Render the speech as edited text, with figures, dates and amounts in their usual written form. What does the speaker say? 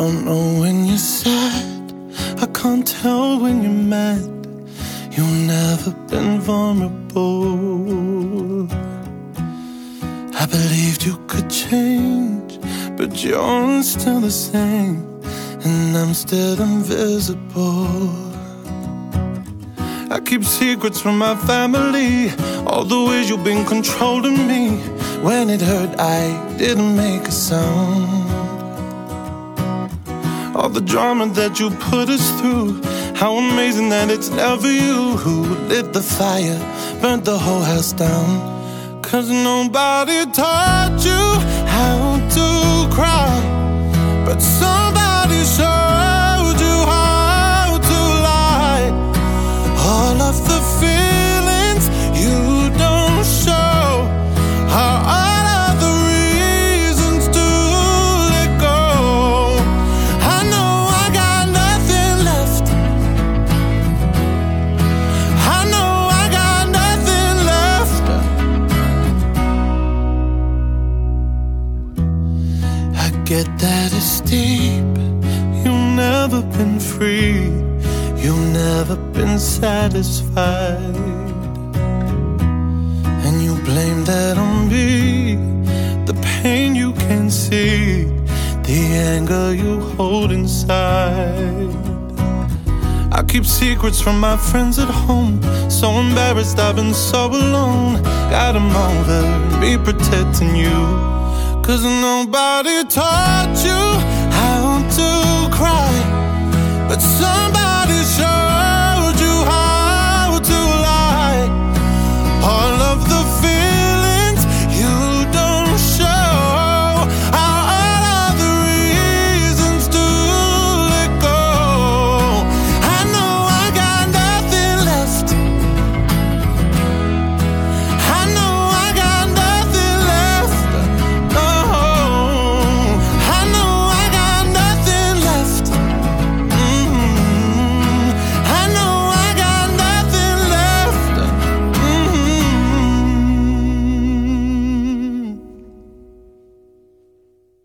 don't know when you're sad, I can't tell when you're mad. You've never been vulnerable. I believed you could change, but you're still the same, and I'm still invisible. I keep secrets from my family, all the ways you've been controlling me. When it hurt, I didn't make a sound. All the drama that you put us through, how amazing that it's never you who lit the fire, burnt the whole house down. 'Cause nobody taught you how to cry, but somebody showed you how to lie. All of the feelings you don't show are all of the reasons to let go. I know I got nothing left. I know I got nothing left. I get that it's deep. You've never been free. You've never been satisfied, and you blame that on me. The pain you can see, the anger you hold inside. I keep secrets from my friends at home, so embarrassed I've been so alone. Got 'em over me protecting you, 'cause nobody taught you